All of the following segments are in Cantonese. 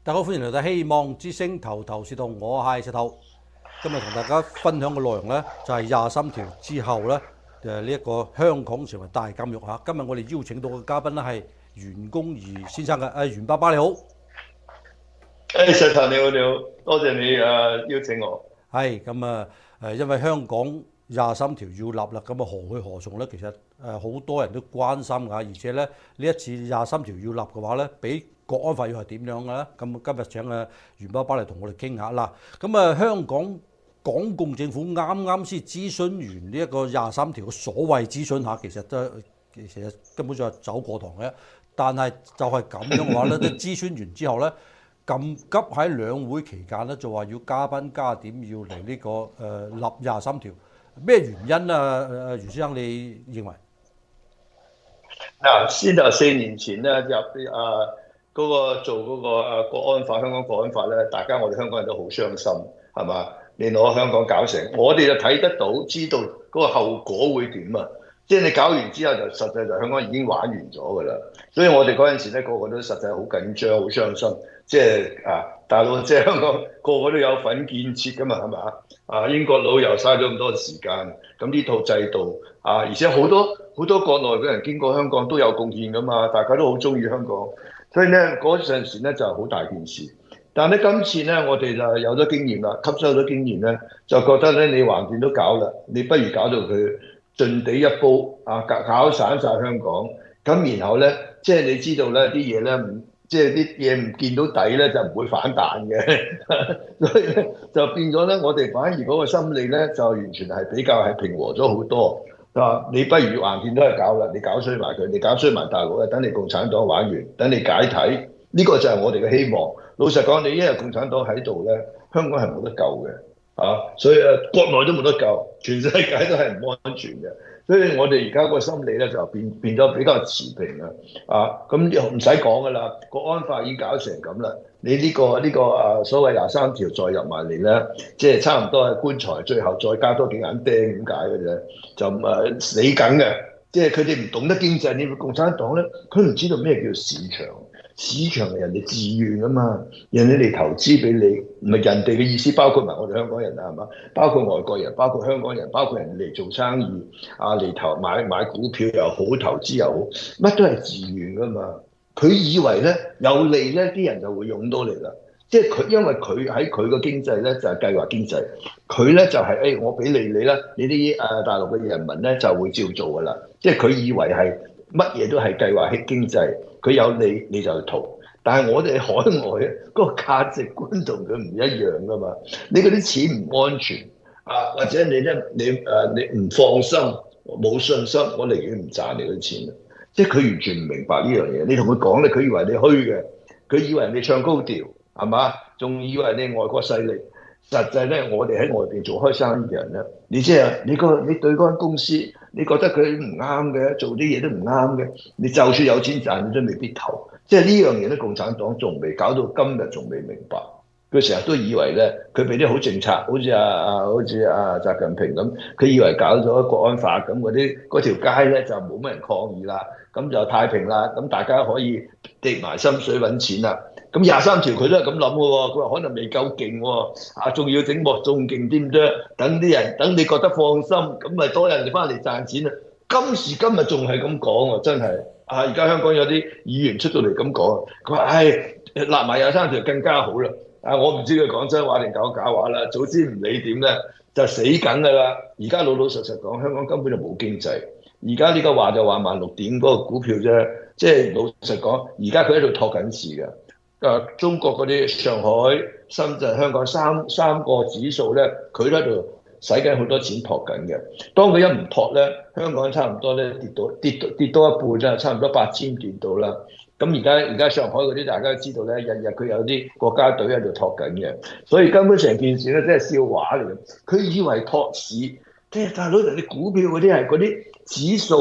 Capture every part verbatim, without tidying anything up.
大家好，歡迎嚟到希望之星頭頭是道，我係石頭。今日同大家分享嘅內容呢，就係廿三條之後呢，誒呢一個香港成為大監獄嚇。今日我哋邀請到嘅嘉賓呢係袁弓夷先生嘅，誒袁爸爸你好。 誒石頭你好你好，多謝你誒邀請我。 係咁啊誒，因為香港廿三條要立啦，咁啊何去何從呢？其實誒好多人都關心㗎，而且咧呢一次廿三條要立嘅話咧，比國安法要係點樣嘅咧？咁今日請啊袁爸爸嚟同我哋傾下啦。咁啊香港港共政府啱啱先諮詢完呢一個廿三條嘅所謂諮詢下，其實都其實根本就係走過堂嘅。但係就係咁樣嘅話咧，都諮詢完之後咧，咁急喺兩會期間咧，就話要加班加點，要嚟呢、這個誒、呃、立廿三條。咩原因啊？誒袁先生，你認為？ 嗱，先就四年前咧入誒嗰個做嗰個誒國安法，香港國安法咧，大家我哋香港人都好傷心，係嘛？你攞香港搞成，我哋就睇得到，知道嗰個後果會點啊！即係你搞完之後，就實際就香港已經玩完咗㗎啦。所以我哋嗰陣時咧，個個都實際好緊張、好傷心。即係啊，大佬，即係香港個個都有份建設㗎嘛，係嘛？啊，英國佬又嘥咗咁多時間，咁呢套制度啊，而且好多好多國內嘅人經過香港都有貢獻㗎嘛，大家都好中意香港。所以咧嗰陣時咧就好大件事。但係咧今次咧，我哋就有咗經驗啦，吸收咗經驗咧，就覺得咧你橫掂都搞啦，你不如搞到佢盡地一煲啊，搞搞散晒香港。咁然後咧，即係你知道咧啲嘢咧唔〜即係啲嘢唔見到底咧，就唔會反彈嘅，所以咧就變咗咧，我哋反而嗰個心理咧就完全係比較係平和咗好多。啊，你不如橫掂都係搞啦，你搞衰埋佢，你搞衰埋大陸咧，等你共產黨玩完，等你解體，呢個就係我哋嘅希望。老實講，你一日共產黨喺度咧，香港係冇得救嘅，啊，所以誒國內都冇得救，全世界都係唔安全嘅。所以我哋而家個心理咧就變變咗比較持平啦，啊，咁又唔使講噶啦，國安法已經搞成咁啦，你呢、這個呢、這個啊所謂廿三條再入埋嚟咧，即係差唔多係棺材最後再加多幾眼釘點解嘅啫，就誒、啊、死緊嘅，即係佢哋唔懂得經濟，你共產黨咧，佢唔知道咩叫市場。市場係人哋自願啊嘛，人哋嚟投資俾你，唔係人哋嘅意思，包括埋我哋香港人啊，係嘛？包括外國人，包括香港人，包括人哋嚟做生意啊，嚟投買買股票又好，投資又好，乜都係自願噶嘛。佢以為咧有利咧，啲人就會湧到嚟啦。即係佢，因為佢喺佢個經濟咧就係計劃經濟，佢咧就係、是、誒、哎、我俾利你啦，你啲誒大陸嘅人民咧就會照做噶啦。即係佢以為係乜嘢都係計劃經濟。佢有利你就逃，但係我哋海外嗰、那個價值觀同佢唔一樣噶嘛。你嗰啲錢唔安全啊，或者你咧你誒、啊、你唔放心冇信心，我寧願唔賺你嗰啲錢。即係佢完全唔明白呢樣嘢。你同佢講咧，佢以為你虛嘅，佢以為你唱高調係嘛，仲以為你外國勢力。實際咧，我哋喺外邊做開生意嘅人咧，你即係你個你對嗰間公司，你覺得佢唔啱嘅，做啲嘢都唔啱嘅，你就算有錢賺，你都未必投。即係呢樣嘢咧，共產黨仲未搞到今日，仲未明白。佢成日都以為咧，佢俾啲好政策，好似啊啊，好似啊習近平咁，佢以為搞咗國安法咁，嗰啲嗰條街咧就冇乜人抗議啦，咁就太平啦，咁大家可以跌埋心水揾錢啦。咁廿三條佢都係咁諗嘅喎，佢話可能未夠勁喎，啊仲要整幕仲勁啲啫，等啲人等你覺得放心，咁咪多人哋翻嚟賺錢啦。今時今日仲係咁講喎，真係啊！而家香港有啲議員出到嚟咁講，佢話唉立埋廿三條更加好啦。啊我唔知佢講真話定講假話啦，早知唔理點咧就死緊㗎啦。而家老老實實講，香港根本就冇經濟。而家呢個話就話萬六點嗰個股票啫，即係老實講，而家佢喺度托緊市嘅。誒、啊、中國嗰啲上海、深圳、香港三三個指數咧，佢喺度使緊好多錢托緊嘅。當佢一唔托咧，香港差唔多咧跌到跌到跌多一半啫，差唔多八千點到啦。咁而家而家上海嗰啲大家都知道咧，日日佢有啲國家隊喺度托緊嘅，所以根本成件事咧真係笑話嚟嘅。佢以為托市，即係大佬人哋股票嗰啲係嗰啲指數啊，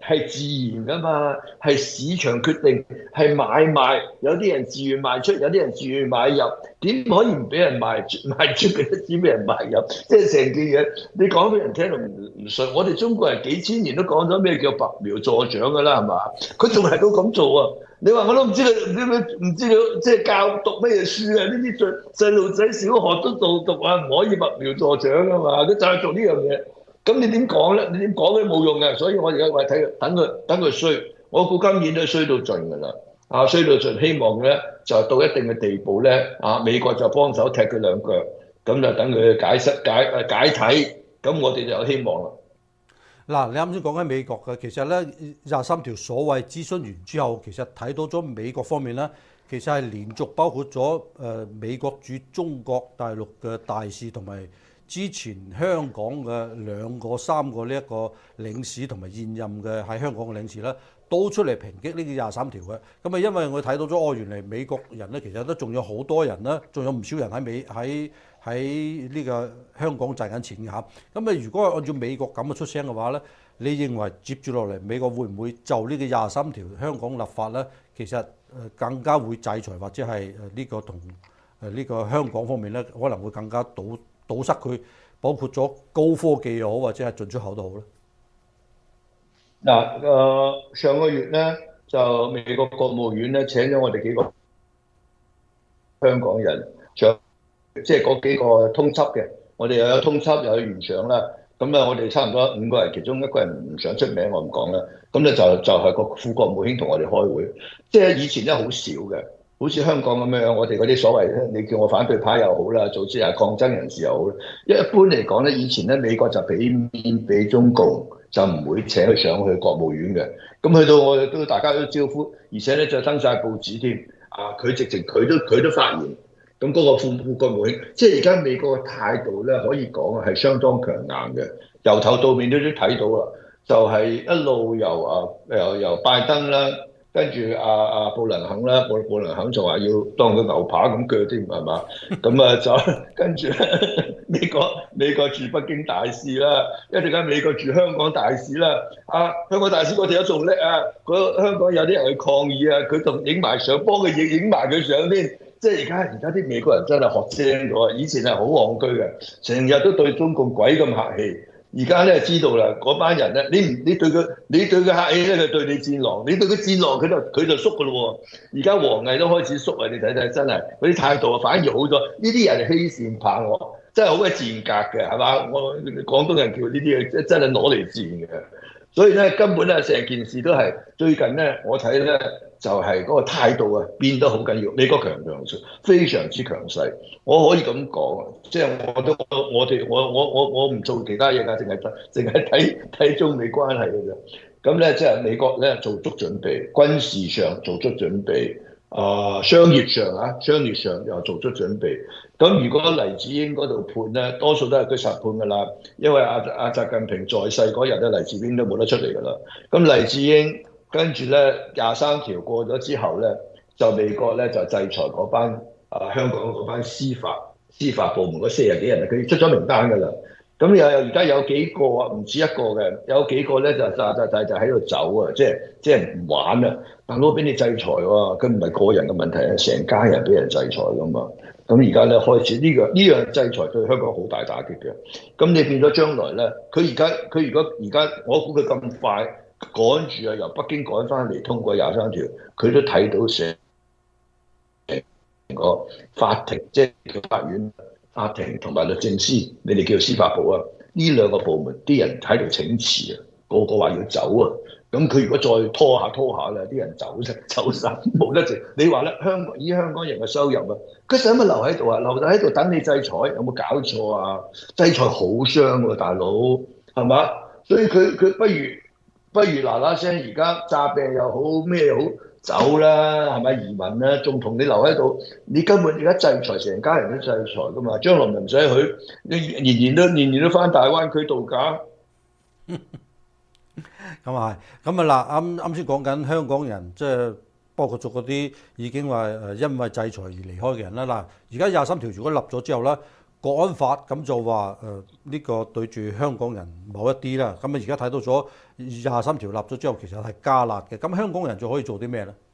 係自然噶嘛，係市場決定，係買賣。有啲人自願賣出，有啲人自願買入，點可以唔俾人賣賣出俾得錢俾人賣入？即係成件嘢，你講俾人聽就唔唔信。我哋中國人幾千年都講咗咩叫拔苗助長噶啦，係嘛？佢仲係都咁做啊！你話我都唔知佢唔知佢唔知佢即係教讀乜嘢書啊？呢啲細細路仔小學都做讀啊，唔可以拔苗助長噶嘛？佢就係做呢樣嘢。咁你點講咧？你點講都冇用嘅，所以我而家話睇等佢等佢衰，我估今年都衰到盡㗎啦。啊，衰到盡，希望咧就到一定嘅地步咧，啊美國就幫手踢佢兩腳，咁就等佢解釋解解體，咁我哋就有希望啦。 嗱，你啱先講緊美國嘅，其實咧廿三條所謂諮詢完之後，其實睇到咗美國方面咧，其實係連續包括咗誒美國駐中國大陸嘅大使同埋之前香港嘅兩個三個呢一個領事同埋現任嘅喺香港嘅領事咧，都出嚟抨擊呢個廿三條嘅。咁啊，因為我睇到咗，哦，原嚟美國人咧其實都仲有好多人啦，仲有唔少人喺美喺喺呢個香港賺緊錢嘅嚇。咁啊，如果係按照美國咁嘅出聲嘅話咧，你認為接住落嚟美國會唔會就呢個廿三條香港立法咧？其實誒更加會制裁或者係誒呢個同誒呢個香港方面咧，可能會更加堵堵塞佢，包括咗高科技又好，或者係進出口都好咧。 嗱，誒上個月咧就美國國務院咧請咗我哋幾個香港人上，即係嗰幾個通緝嘅，我哋又有通緝又有原上啦。咁啊，我哋差唔多五個人，其中一個人唔想出名，我唔講啦。咁咧就就係個副國務卿同我哋開會，即係以前咧好少嘅。好似香港咁樣，我哋嗰啲所謂咧，你叫我反對派又好啦，組織係抗爭人士又好啦。一般嚟講咧，以前咧美國就俾面俾中共，就唔會請佢上去國務院嘅。咁去到我哋都大家都招呼，而且咧就登晒報紙添。啊，佢直情佢都佢都發言。咁嗰個副副國務卿，即係而家美國嘅態度咧，可以講係相當強硬嘅，由頭到面都都睇到啦。就係、是、一路由啊由由拜登啦。跟住阿阿布林肯啦，布布林肯就話要當佢牛扒咁鋸添，係嘛？咁啊就跟住美國美國駐北京大使啦，一陣間美國駐香港大使啦。啊，香港大使嗰條友仲叻啊！嗰香港有啲人去抗議啊，佢仲影埋相，幫佢影影埋佢相添。即係而家而家啲美國人真係學精咗，以前係好戇居嘅，成日都對中共鬼咁客氣。而家咧知道啦，嗰班人咧，你唔你對佢，你對佢客氣咧，佢對你戰狼；你對佢戰狼，佢就佢就縮噶咯喎。而家王毅都開始縮啊！你睇睇，真係嗰啲態度啊，反而好咗。呢啲人係欺善怕惡，真係好鬼賤格嘅，係嘛？我廣東人叫呢啲嘢，真係攞嚟賤嘅。所以咧，根本咧成件事都係最近咧，我睇咧就係、是、嗰個態度啊變得好緊要。美國強強勢，非常之強勢。我可以咁講，即係我都我哋我我我我唔做其他嘢㗎，淨係得淨係睇睇中美關係嘅啫。咁咧即係美國咧做足準備，軍事上做足準備，啊、呃、商業上啊商業上又做足準備。咁如果黎智英嗰度判咧，多數都係佢實判㗎啦，因為阿阿習近平在世嗰日咧，黎智英都冇得出嚟㗎啦。咁黎智英跟住咧廿三條過咗之後咧，就美國咧就制裁嗰班啊香港嗰班司法司法部門嗰四十幾人啊，佢出咗名單㗎啦。咁又而家有幾個啊？唔止一個嘅，有幾個咧就就就就就喺度走啊！即係即係唔玩啊！大佬俾你制裁喎，佢唔係個人嘅問題啊，成家人俾人制裁㗎嘛。咁而家咧開始呢、這個呢樣、這個、制裁對香港好大打擊嘅。咁你變咗將來咧，佢而家佢如果而家我估佢咁快趕住啊，由北京趕翻嚟通過廿三條，佢都睇到成個法庭，即係法院、法庭同埋律政司，你哋叫司法部啊，呢兩個部門啲人喺度請辭啊，個個話要走啊。咁佢如果再拖下拖下咧，啲人走啫，走晒冇得剩。你話咧，香港以香港人嘅收入啊，佢使乜留喺度啊？留喺度等你制裁，有冇搞錯啊？制裁好傷喎，大佬係嘛？所以佢佢不如不如嗱嗱聲，而家詐病又好咩又好走啦，係咪移民啦？仲同你留喺度，你根本而家制裁成家人都制裁噶嘛？將來唔使去，你年年都年年都翻大灣區度假。 咁啊係，咁啊嗱，啱啱先講緊香港人，即係包括咗嗰啲已經話誒因為制裁而離開嘅人啦。嗱，而家廿三條如果立咗之後咧， 國安法咁就話誒呢個對住香港人某一啲啦，咁啊而家睇到咗廿三條立咗之後，其實係加辣嘅。咁香港人就可以做啲咩咧？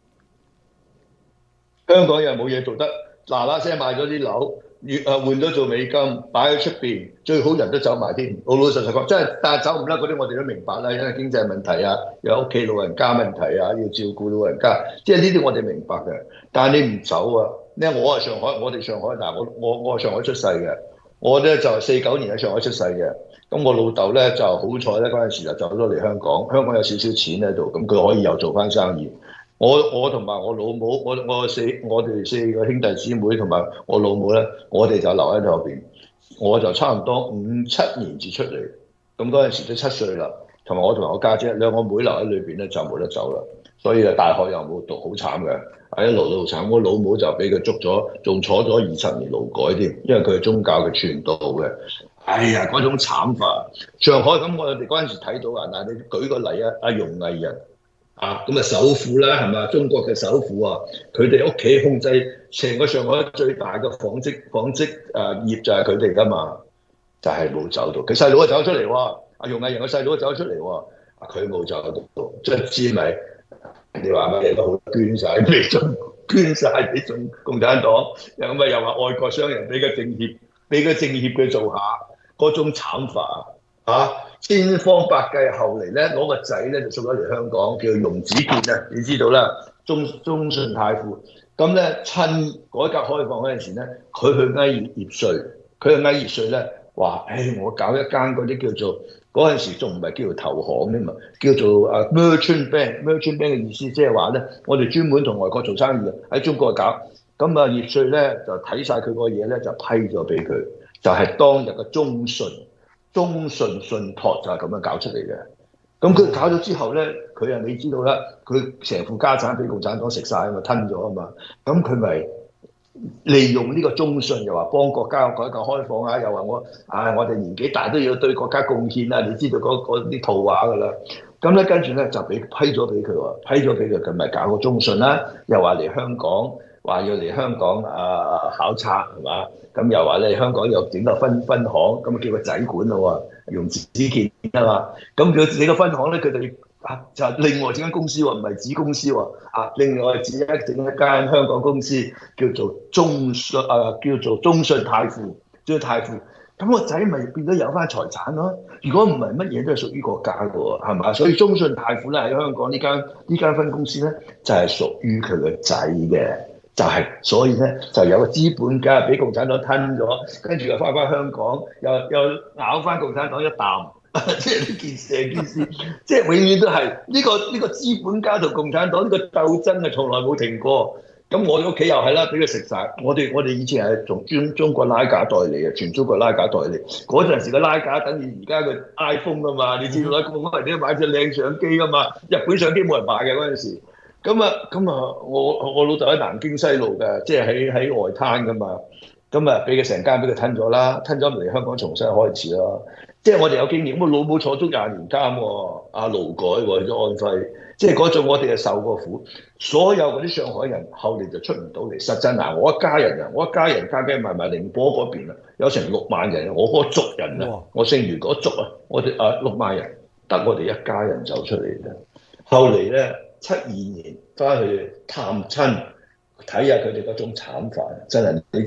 香港人冇嘢做得，嗱嗱聲買咗啲樓，越啊換咗做美金，擺喺出邊，最好人都走埋添。老老實實講，真係，但係走唔甩嗰啲，我哋都明白啦，因為經濟問題啊，有屋企老人家問題啊，要照顧老人家，即係呢啲我哋明白嘅。但係你唔走啊，因為我係上海，我哋上海，但係我我我係上海出世嘅，我咧就四九年喺上海出世嘅。咁我老豆咧就好彩咧，嗰陣時就走咗嚟香港，香港有少少錢喺度，咁佢可以又做翻生意。我我同埋我老母，我我四我哋四個兄弟姊妹同埋我老母咧，我哋就留喺後邊。我就差唔多五七年至出嚟，咁嗰陣時都七歲啦。同埋我同我家姐兩個妹留喺裏邊咧，就冇得走啦。所以啊，大學又冇讀，好慘嘅，係一路都好慘。我老母就俾佢捉咗，仲坐咗二十年勞改添，因為佢係宗教嘅傳道嘅。哎呀，嗰種慘法！上海咁，我哋嗰陣時睇到啊，嗱，你舉個例啊，阿容毅人。啊，咁啊首富啦，係嘛？中國嘅首富啊，佢哋屋企控制成個上海最大嘅紡織紡織誒業就係佢哋噶嘛，就係、是、冇走到。佢細佬啊走出嚟喎，阿容毅人嘅細佬走出嚟喎，啊佢冇走到，卒之咪你話乜嘢都好捐晒俾中捐晒俾中共產黨，又咁啊又話外國商人俾個政協俾個政協佢做下，嗰種慘法啊！千方百計，後嚟咧攞個仔咧就送咗嚟香港，叫容子健啊，你知道啦，中中信泰富。咁咧趁改革開放嗰陣時咧，佢去翳業稅，佢去翳業稅咧話：，誒、哎、我搞一間嗰啲叫做嗰陣時仲唔係叫做投行添嘛，叫做啊 merchant bank。merchant bank 嘅意思即係話咧，我哋專門同外國做生意嘅，喺中國搞。咁啊業稅咧就睇晒佢個嘢咧就批咗俾佢，就係、是、當日嘅中信。中信信託就係咁樣搞出嚟嘅，咁佢搞咗之後咧，佢啊你知道啦，佢成副家產俾共產黨食晒啊嘛，吞咗啊嘛，咁佢咪利用呢個中信，又話幫國家改革開放啊，又話我啊、哎、我哋年紀大都要對國家貢獻啊，你知道嗰啲套話噶啦，咁咧跟住咧就俾批咗俾佢喎，批咗俾佢，佢咪搞個中信啦，又話嚟香港。話要嚟香港啊考察係嘛？咁又話咧香港又整個分分行，咁啊叫個仔管咯喎，容子健啊嘛。咁佢整個分行咧，佢就啊就另外整間公司喎，唔係子公司喎。啊，另外自己整一間香港公司叫做中信啊，叫做中信泰富，中信泰富。咁個仔咪變咗有翻財產咯。如果唔係乜嘢都係屬於國家嘅喎，係嘛？所以中信泰富咧喺香港呢間呢間分公司咧就係屬於佢個仔嘅。就係、是，所以咧就有個資本家俾共產黨吞咗，跟住又翻返香港，又又咬翻共產黨一啖，即係呢件事，件事，即係永遠都係呢、這個呢、這個資本家同共產黨呢個鬥爭啊，從來冇停過。咁我哋屋企又係啦，俾佢食晒。我哋我哋以前係從中中國拉架代理啊，全中國拉架代理。嗰陣時嘅拉架等於而家嘅 iPhone 噶嘛，你知道啦，咁人哋買隻靚相機噶嘛，日本相機冇人買嘅嗰陣時。咁啊，咁啊，我我老豆喺南京西路嘅，即係喺喺外灘噶嘛。咁啊，俾佢成間俾佢吞咗啦，吞咗嚟香港重新開始咯。即係我哋有經驗，咁老母坐足廿年監喎，阿勞改喎，去咗安徽，即係嗰種我哋係受過苦。所有嗰啲上海人後嚟就出唔到嚟。實際嗱，我一家人啊，我一家人加加埋埋寧波嗰邊啊，有成六萬人，我嗰個族人啊，我姓余嗰族啊，我哋啊六萬人，得我哋一家人走出嚟嘅。後嚟咧。七二年翻去探親，睇下佢哋嗰種慘法，真係你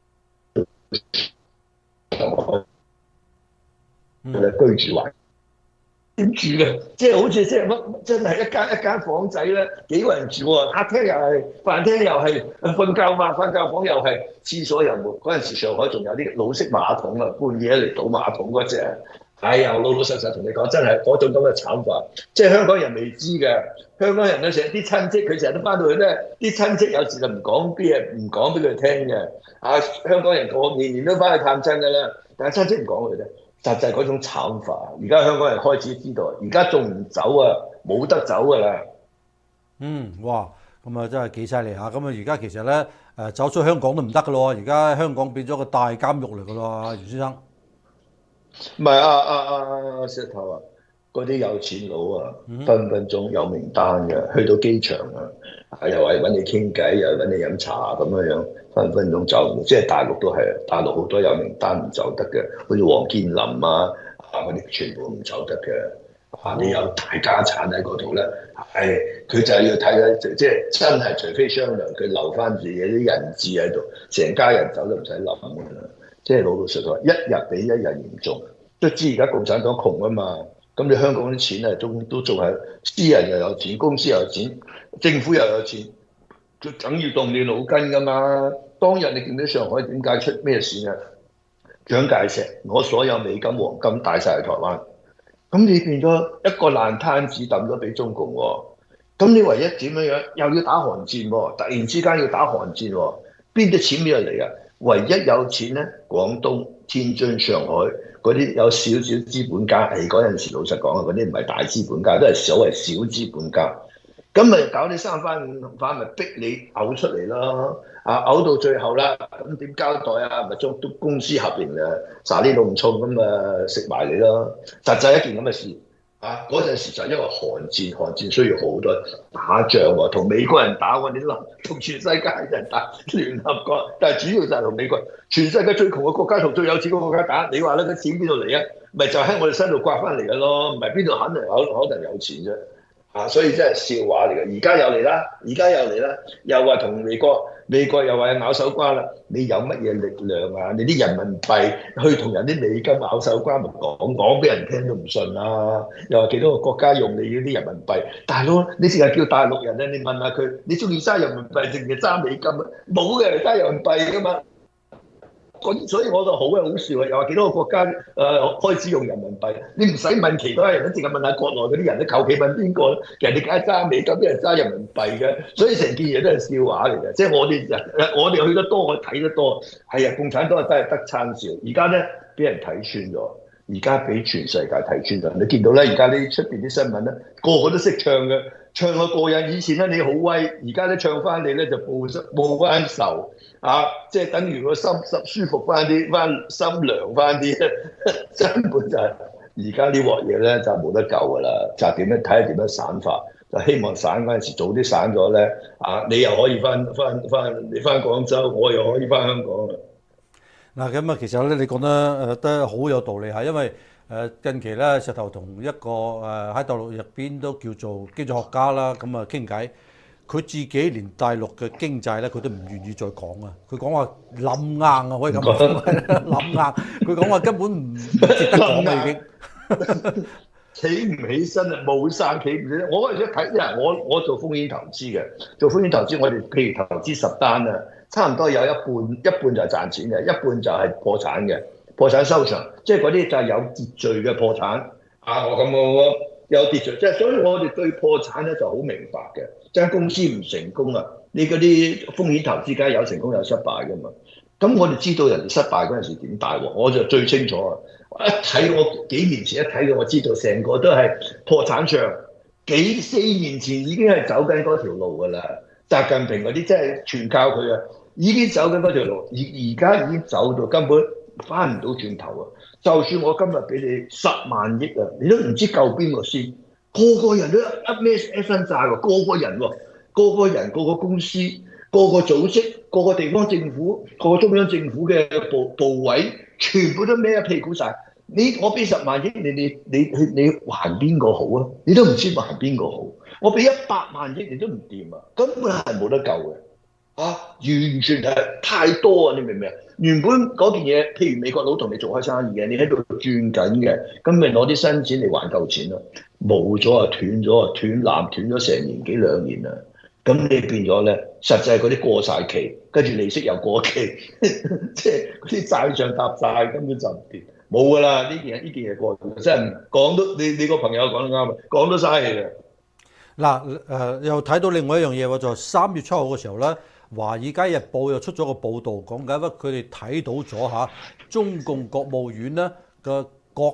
居住環點住嘅，即係好似即係乜，真係一間一間房仔咧，幾個人住喎，客廳又係，飯廳又係，瞓覺嘛，瞓覺房又係，廁所又冇。嗰陣時上海仲有啲老式馬桶啊，半夜嚟倒馬桶嗰隻。哎呀，老老實實同你講，真係嗰種咁嘅慘法，即係香港人未知嘅。香港人咧成日啲親戚，佢成日都翻到去咧，啲親戚有時就唔講啲嘢，唔講俾佢聽嘅。啊，香港人個年年都翻去探親嘅啦，但係親戚唔講佢哋，實際嗰種慘法。而家香港人開始知道，而家仲唔走啊？冇得走㗎啦。 嗯，哇，咁啊真係幾犀利嚇！咁啊而家其實咧誒走出香港都唔得㗎咯，而家香港變咗個大監獄嚟㗎咯，袁先生。 唔係啊啊啊啊石頭啊！ 嗰啲有錢佬啊，分分鐘有名單嘅，去到機場啊，又係揾你傾偈，又係揾你飲茶咁樣樣，分分鐘走。即係大陸都係，大陸好多有名單唔走得嘅，好似黃建林啊，啊嗰啲全部唔走得嘅。啊，你有大家產喺嗰度咧，係佢就係要睇咧，即係真係除非商量，佢留翻自己啲人質喺度，成家人走都唔使諗㗎啦。即係老老實實，一日比一日嚴重。都知而家共產黨窮啊嘛，咁你香港啲錢啊，仲都仲係私人又有錢，公司又有錢，政府又有錢，佢梗要動你腦筋噶嘛。當日你見到上海點解出咩事啊？蔣介石我所有美金黃金帶晒去台灣，咁你變咗一個爛攤子抌咗俾中共喎。咁你唯一點樣樣又要打韓戰喎？突然之間要打韓戰喎？邊啲錢邊度嚟啊？唯一有錢咧，廣東、天津、上海嗰啲有少少資本家，誒嗰陣時老實講啊，嗰啲唔係大資本家，都係所謂小資本家。咁咪搞你三番五番，咪逼你嘔出嚟咯。啊，嘔到最後啦，咁點交代啊？咪將公司合營啊，撒啲弄葱咁啊食埋你咯。實際一件咁嘅事。啊！嗰陣時就因為韓戰，韓戰需要好多打仗喎，同美國人打喎，你諗同全世界人打聯合國，但係主要就係同美國人，全世界最窮嘅國家同最有錢嘅國家打，你話咧，個錢邊度嚟啊？咪就喺我哋身度刮翻嚟嘅咯，唔係邊度肯定可可能有錢啫。啊，所以真係笑話嚟嘅。而家又嚟啦，而家又嚟啦，又話同美國，美國又話咬手瓜啦。你有乜嘢力量啊？你啲人民幣去同人啲美金咬手瓜，咪講講俾人聽都唔信啦。又話幾多個國家用你嗰啲人民幣？大佬，你成日叫大陸人咧，你問下佢，你中意揸人民幣定係揸美金啊？冇嘅，揸人民幣噶嘛。所以我就好嘅好笑啊！又話幾多個國家誒、呃、開始用人民幣，你唔使問其他人，都淨係問下國內嗰啲人，你求其問邊個，人哋梗係揸美金，啲人揸人民幣嘅，所以成件嘢都係笑話嚟嘅。即係我哋人，我哋去得多，我睇得多，係啊，共產黨真係得餐笑。而家咧俾人睇穿咗，而家俾全世界睇穿咗。你見到咧，而家呢出邊啲新聞咧，個個都識唱嘅，唱個過癮。以前咧你好威，而家咧唱翻你咧就報報翻仇。啊！即係等於個心心舒服翻啲，翻心涼翻啲，根本就係而家呢鑊嘢咧就冇得救噶啦，就點樣睇下點樣散法，就希望散嗰陣時早啲散咗咧，啊你又可以翻翻翻你翻廣州，我又可以翻香港啦。 嗱咁啊，其實咧你講得誒都好有道理嚇，因為誒近期咧石頭同一個誒喺大陸入邊都叫做經濟學家啦，咁啊傾偈。佢自己連大陸嘅經濟咧，佢都唔願意再講啊！佢講話冧硬啊，可以咁講，冧硬。佢講話根本唔值得講啦，已經企唔起身啊，冇晒企唔起身。我嗰陣時睇，因為我我做風險投資嘅，做風險投資，我哋譬如投資十單啊，差唔多有一半一半就係賺錢嘅，一半就係破產嘅，破產收場，即係嗰啲就係有秩序嘅破產。啊，我咁我有秩序，即係所以我哋對破產咧就好明白嘅。間公司唔成功啊！你嗰啲風險投資梗係有成功有失敗噶嘛？咁我哋知道人哋失敗嗰陣時點大鑊，我就最清楚啊！一睇我幾年前一睇到，我知道成個都係破產場。幾四年前已經係走緊嗰條路噶啦。習近平嗰啲真係全靠佢啊！已經走緊嗰條路，而而家已經走到根本翻唔到轉頭啊！就算我今日俾你十萬億啊，你都唔知救邊個先。個個人都一咩一身債喎，個個人喎，個個人、個個公司、個個組織、個個地方政府、個個中央政府嘅部部委，全部都孭一屁股債。你我俾十萬億，你你你你你還邊個好啊？你都唔知還邊個好。我俾一百萬億，你都唔掂啊！根本係冇得救嘅。啊！完全係太多啊！你明唔明啊？原本嗰件嘢，譬如美國佬同你做開生意嘅，你喺度轉緊嘅，咁咪攞啲新錢嚟還夠錢咯。冇咗啊，斷咗啊，斷纜斷咗成年幾兩年啦。咁你變咗咧，實際嗰啲過晒期，跟住利息又過期，即係嗰啲債賬搭債，根本就唔掂。冇噶啦，呢件呢件嘢過咗，真係講都你你個朋友講得啱啊，講都嘥氣嘅。 嗱誒，又睇到另外一樣嘢喎，就係三月七號嘅時候咧。《華爾街日報》又出咗個報導，講緊乜佢哋睇到咗嚇中共國務院咧嘅國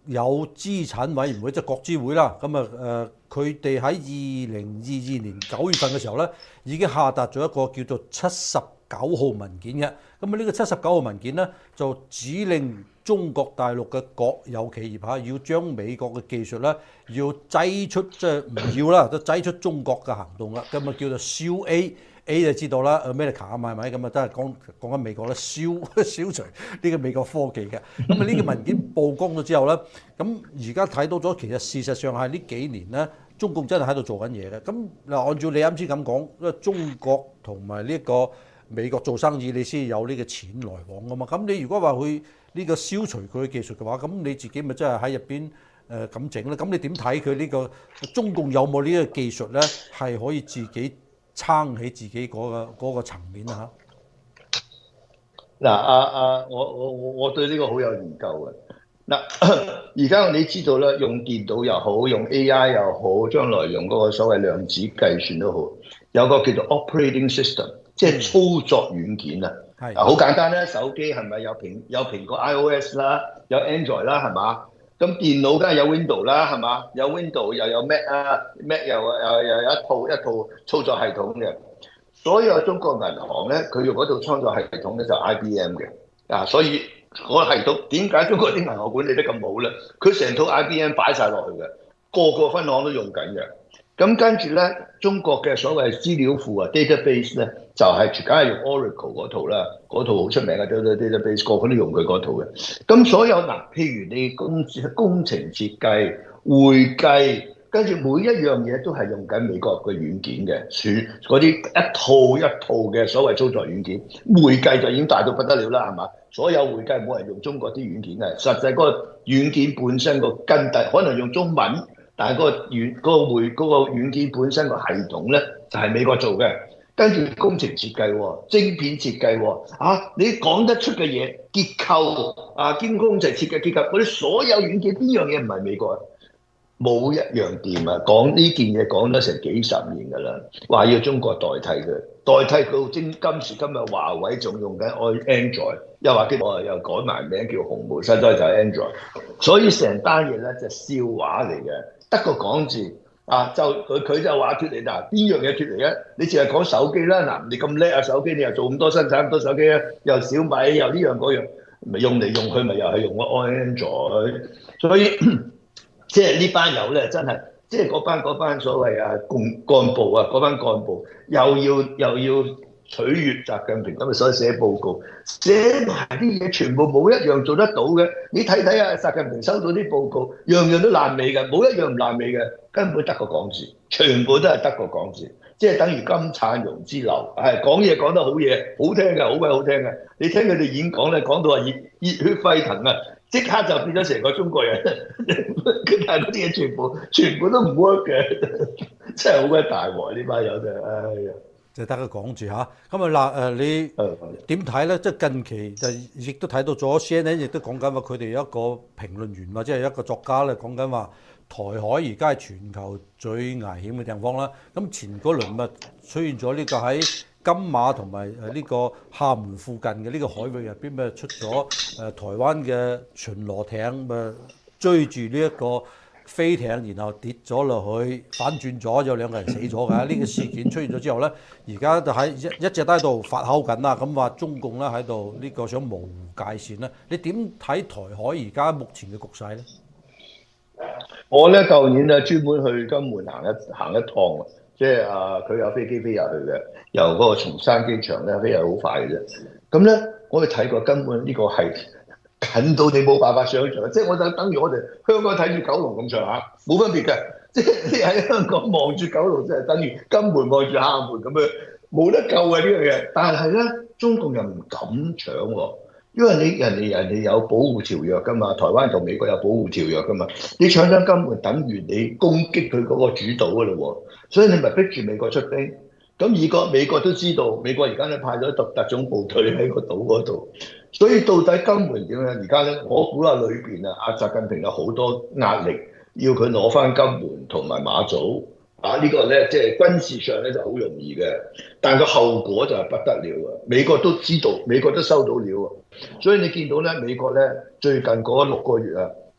有資產委員會，即係國資會啦。咁啊誒，佢哋喺二零二二年九月份嘅時候咧，已經下達咗一個叫做七十九號文件嘅。咁啊，呢個七十九號文件咧，就指令中國大陸嘅國有企業嚇，要將美國嘅技術咧，要擠出即係唔要啦，都擠出中國嘅行動啦。咁啊，叫做消 A。A 就知道啦 ，America 啊嘛係咪？咁啊都係講講緊美國咧，消消除呢個美國科技嘅。咁啊呢個文件曝光咗之後咧，咁而家睇到咗，其實事實上係呢幾年咧，中共真係喺度做緊嘢嘅。咁嗱，按照你啱先咁講，因為中國同埋呢個美國做生意，你先有呢個錢來往噶嘛。咁你如果話去呢個消除佢嘅技術嘅話，咁你自己咪真係喺入邊誒咁整咧？咁你點睇佢呢個中共有冇呢個技術咧？係可以自己撐起自己嗰個嗰個層面啊！ 嗱，阿阿我我我我對呢個好有研究嘅。嗱，而家你知道啦，用電腦又好，用 A I 又好，將來用嗰個所謂量子計算都好，有個叫做 operating system， 即係操作軟件啊。係啊，好簡單咧，手機係咪有蘋有蘋果 iOS 啦，有 Android 啦，係嘛？咁電腦梗係有 Windows 啦，係嘛？有 Windows 又有 Mac 啊 ，Mac 又又又有一套一套操作系統嘅。所有中國銀行咧，佢用嗰套操作系統咧就 I B M 嘅。啊，所以嗰個系統點解中國啲銀行管理得咁好咧？佢成套 I B M 擺晒落去嘅，個個分行都用緊嘅。咁跟住咧，中國嘅所謂資料庫啊 database 咧，就係梗係用 Oracle 嗰套啦，嗰套好出名嘅 database， 個個都用佢嗰套嘅。咁所有嗱，譬如你工工程設計、會計，跟住每一樣嘢都係用緊美國嘅軟件嘅，選嗰啲一套一套嘅所謂操作軟件。會計就已經大到不得了啦，係嘛？所有會計冇人用中國啲軟件嘅，實際嗰個軟件本身個根底可能用中文。但係嗰個軟嗰個會嗰個軟件本身個系統咧，就係美國做嘅。跟住工程設計喎、晶片設計喎，啊，你講得出嘅嘢結構啊，兼工程設計結構嗰啲所有軟件，邊樣嘢唔係美國啊？冇一樣掂啊！講呢件嘢講咗成幾十年㗎啦，話要中國代替佢，代替佢到今今時今日，華為仲用緊 Android， 又話叫我又改埋名叫紅毛，實在就係 Android。所以成單嘢咧就笑話嚟嘅。得個講字啊，就佢佢就話脱離嗱，邊樣嘢脱離咧？你淨係講手機啦，嗱，你咁叻啊手機，你又做咁多生產咁多手機咧，又小米又呢樣嗰樣，咪用嚟用去咪又係用個 Android，所以即係呢班友咧真係，即係嗰班嗰班所謂啊幹幹部啊，嗰班幹部又要又要取悅習近平，咁啊所以寫報告，寫埋啲嘢全部冇一樣做得到嘅。你睇睇啊，習近平收到啲報告，樣樣都爛尾嘅，冇一樣唔爛尾嘅，根本得個講字，全部都係得個講字，即係等於金燦容之流，係講嘢講得好嘢，好聽嘅，好鬼好聽嘅。你聽佢哋演講咧，講到話熱熱血沸騰啊，即刻就變咗成個中國人。但係嗰啲嘢全部全部都唔 work 嘅，真係好鬼大鑊呢班友真係，哎呀！ 就得佢講住嚇，咁啊嗱誒，你點睇咧？即係近期就亦都睇到咗 C N N 亦都講緊話，佢哋有一個評論員或者係一個作家咧，講緊話台海而家係全球最危險嘅地方啦。咁前嗰輪咪出現咗呢個喺金馬同埋誒呢個廈門附近嘅呢個海域入邊咪出咗誒台灣嘅巡邏艇咪追住呢一個飛艇，然後跌咗落去，反轉咗，有兩個人死咗㗎。呢個事件出現咗之後咧，而家就喺一一直都喺度發酵緊啦。咁話中共咧喺度呢個想模糊界線咧，你點睇台海而家目前嘅局勢咧？ 我咧舊年咧專門去金門行一行一趟，即係啊佢有飛機飛入去嘅，由嗰個松山機場咧飛入好快嘅啫。咁咧我哋睇過根本呢個係近到你冇辦法想像，即係我就等於我哋香港睇住九龍咁上下，冇分別嘅。即係你喺香港望住九龍，即係等於金門望住廈門咁樣，冇得救嘅呢樣嘢。但係咧，中共又唔敢搶喎，因為你人哋人哋有保護條約㗎嘛，台灣同美國有保護條約㗎嘛，你搶咗金門，等於你攻擊佢嗰個主島㗎咯喎，所以你咪逼住美國出兵。咁美國美國都知道，美國而家咧派咗特特種部隊喺個島嗰度，所以到底金門點樣？而家咧，我估下裏邊啊，阿習近平有好多壓力，要佢攞翻金門同埋馬祖啊！這個、呢個咧，即係軍事上咧就好容易嘅，但個後果就係不得了啊！美國都知道，美國都收到料啊，所以你見到咧，美國咧最近嗰六個月啊，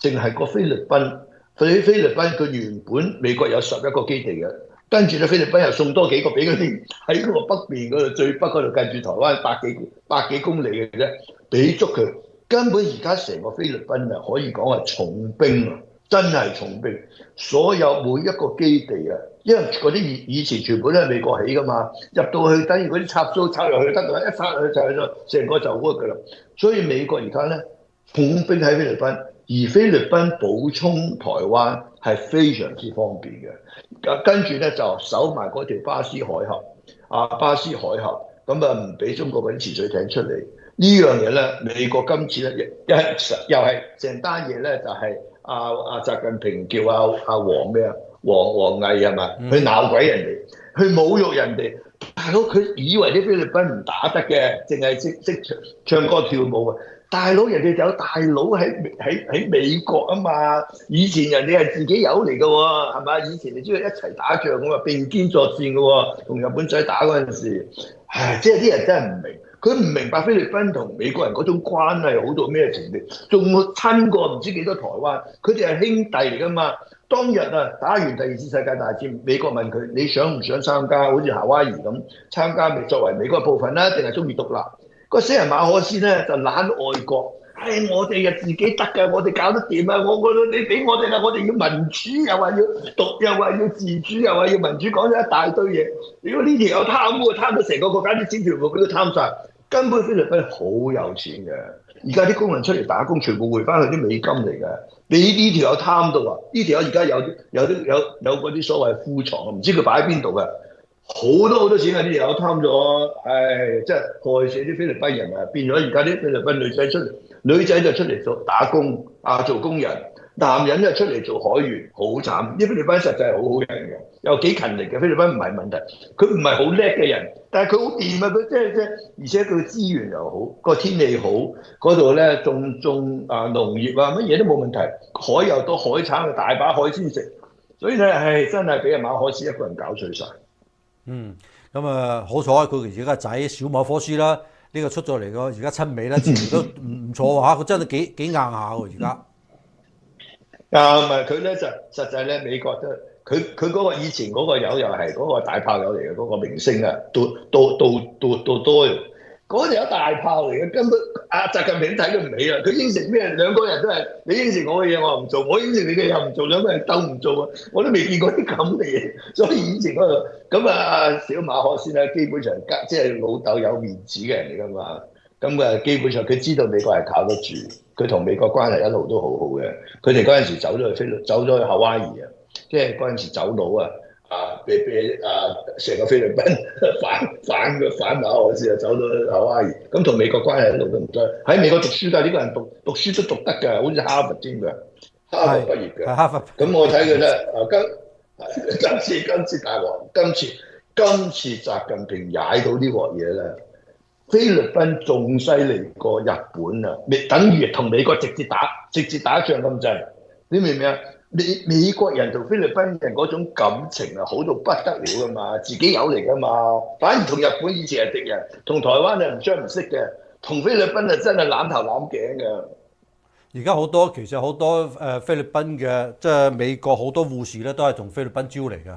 淨係個菲律賓，佢菲律賓佢原本美國有十一個基地嘅，跟住咧菲律賓又送多幾個俾嗰啲喺嗰個北邊嗰度最北嗰度近住台灣百幾百幾公里嘅啫，俾足佢。根本而家成個菲律賓啊，可以講係重兵啊，真係重兵。所有每一個基地啊，因為嗰啲以以前全部都係美國起噶嘛，入到去等於嗰啲插蘇插入去得㗎啦，一插入去就去咗，成個就嗰㗎啦。所以美國而家咧重兵喺菲律賓，而菲律賓補充台灣係非常之方便嘅。跟住咧就守埋嗰條巴斯海峽，啊巴斯海峽，咁啊唔俾中國嗰啲潛水艇出嚟。呢樣嘢咧，美國今次咧一又係成單嘢咧，就係阿阿習近平叫阿阿王咩啊，王王毅係嘛，去鬧鬼人哋，去侮辱人哋。大佬佢以為啲菲律賓唔打得嘅，淨係識識唱唱歌跳舞啊！大佬人哋有大佬喺喺喺美國啊嘛，以前人哋係自己友嚟嘅喎，係嘛？以前你知道一齊打仗㗎嘛，並肩作戰嘅喎，同日本仔打嗰陣時，唉，即係啲人真係唔明。佢唔明白菲律賓同美國人嗰種關係好到咩程度，仲親過唔知幾多台灣，佢哋係兄弟嚟噶嘛。當日啊打完第二次世界大戰，美國問佢你想唔想參加，好似夏威夷咁參加，咪作為美國一部分啦，定係中意獨立？個死人馬可斯咧就懶愛國，唉、哎，我哋啊自己得㗎，我哋搞得掂啊！我覺得你俾我哋啦，我哋要民主，又話要獨，又話要自主，又話要民主，講咗一大堆嘢。如果呢條友貪污，貪到成個國家啲錢全部俾佢貪晒。根本菲律賓好有錢嘅，而家啲工人出嚟打工，全部匯翻去啲美金嚟嘅。你呢條友貪到啊！呢條友而家有有啲有有嗰啲所謂庫藏，唔知佢擺喺邊度嘅，好多好多錢啊！呢條友貪咗，唉，即係害死啲菲律賓人啊！變咗而家啲菲律賓女仔出嚟，女仔就出嚟做打工啊，做工人。男人咧出嚟做海員，好慘。啲菲律賓實際係好好人嘅，又幾勤力嘅。菲律賓唔係問題，佢唔係好叻嘅人，但係佢好掂啊！佢即係即係，而且佢資源又好，個天氣好，嗰度咧種種啊農業啊乜嘢都冇問題，海又多，海產又大把海鮮食，所以咧係真係俾阿馬可斯一個人搞碎晒。 嗯，咁啊好彩佢而家仔小馬科斯啦，呢、這個出咗嚟個而家親美啦，自然都唔唔錯嚇，佢真係幾幾硬下喎而家。 啊，唔係佢咧就實際咧美國都佢佢嗰個以前嗰個友又係嗰個大炮友嚟嘅嗰個明星啊，杜杜杜杜杜多嗰條友大炮嚟嘅，根本阿習近平睇佢唔起啊！佢應承咩？兩個人都係你應承我嘅嘢，我唔做；我應承你嘅又唔做，兩個人鬥唔做啊！我都未見過啲咁嘅嘢，所以以前嗰度咁啊，小馬可斯咧，基本上即係老豆有面子嘅人嚟㗎嘛。咁啊，基本上佢知道美國係靠得住，佢同美國關係一路都好好嘅。佢哋嗰陣時走咗去菲律，走咗去夏威夷啊，即係嗰陣時走佬啊，啊，俾俾啊成個菲律賓反反嘅反馬可斯啊，走咗去夏威夷。咁同美國關係一路都唔得。喺美國讀書㗎，呢個人讀讀書都讀得㗎，好似哈佛添㗎，哈佛畢業嘅。 係哈佛。 咁我睇佢咧，啊今今次今次大鑊，今次今次習近平踩到呢鑊嘢咧。菲律賓仲犀利過日本啊！等於同美國直接打直接打仗咁滯，你明唔明啊？美美國人同菲律賓人嗰種感情啊，好到不得了噶嘛，自己友嚟噶嘛。反而同日本以前係敵人，同台灣係唔相唔識嘅，同菲律賓啊真係攬頭攬頸嘅。 而家好多其實好多誒菲律賓嘅即係美國好多護士咧，都係同菲律賓招嚟㗎。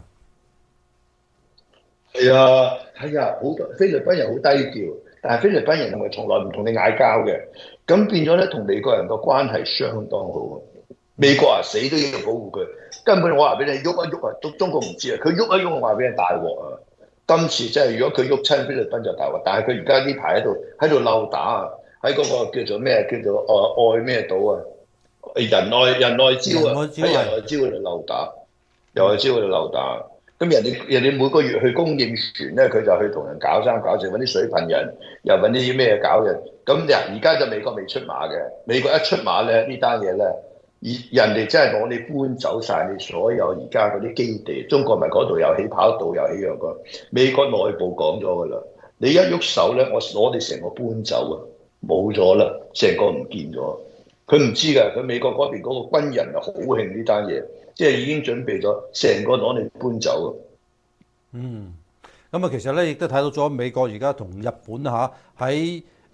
係啊，係啊，好多菲律賓人好低調。但係菲律賓人係咪從來唔同你嗌交嘅？咁變咗咧，同美國人個關係相當好。美國啊，死都要保護佢。根本我話俾你，喐一喐啊，中中國唔知啊。佢喐一喐，我話俾你大鑊啊！今次真係，如果佢喐親菲律賓就大鑊。但係佢而家呢排喺度喺度漏打啊，喺嗰個叫做咩叫做誒愛咩島啊？仁愛仁愛礁啊，喺仁愛礁嗰度漏打，仁愛礁嗰度漏打。咁人哋人哋每個月去供應船咧，佢就去同人搞三搞四，揾啲水噴人，又揾啲咩搞人。咁人而家就美國未出馬嘅，美國一出馬咧，呢單嘢咧，而人哋真係攞你搬走晒你所有而家嗰啲基地。中國咪嗰度又起跑道又起樣個，美國內部講咗噶啦，你一喐手咧，我攞你成個搬走啊，冇咗啦，成個唔見咗。佢唔知㗎，佢美國嗰邊嗰個軍人啊，好興呢單嘢。即係已經準備咗成個攞嚟搬走啊！ 嗯，咁啊，其實咧亦都睇到咗美國而家同日本嚇喺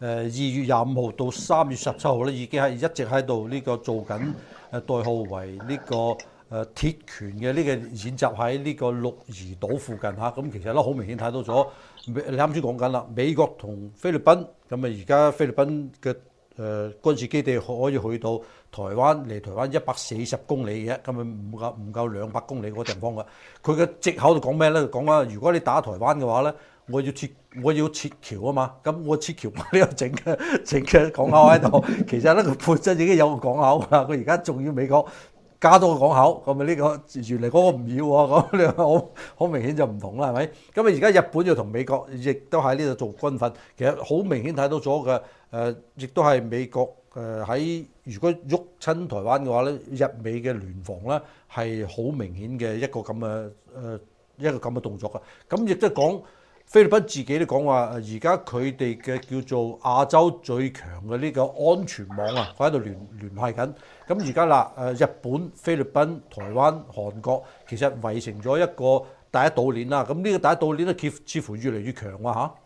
二月廿五號到三月十七號咧，已經係一直喺度呢個做緊誒代號為呢、這個誒、呃、鐵拳嘅呢個演習喺呢個鹿兒島附近嚇。咁、啊、其實咧好明顯睇到咗，你啱先講緊啦，美國同菲律賓咁啊，而家菲律賓嘅誒軍事基地可以去到台灣，離台灣一百四十公里嘅，咁啊唔夠唔夠兩百公里嗰個地方嘅。佢嘅藉口就講咩咧？講話如果你打台灣嘅話咧，我要撤我要撤僑啊嘛。咁我撤僑呢個整嘅整嘅港口喺度，其實咧佢本身已經有個港口啦。佢而家仲要美國加多個港口，咁啊呢個原嚟嗰個唔要喎，咁你好好明顯就唔同啦，係咪？咁啊而家日本就同美國亦都喺呢度做軍訓，其實好明顯睇到咗嘅誒，亦都係美國誒喺、呃、如果喐親台灣嘅話咧，日美嘅聯防咧係好明顯嘅一個咁嘅誒一個咁嘅動作啊。咁亦都講菲律賓自己都講話，而家佢哋嘅叫做亞洲最強嘅呢個安全網啊，佢喺度聯聯繫緊。咁而家啦，誒日本、菲律賓、台灣、韓國其實圍成咗一個第一島鏈啦。咁呢個第一島鏈咧，似乎越嚟越強喎嚇。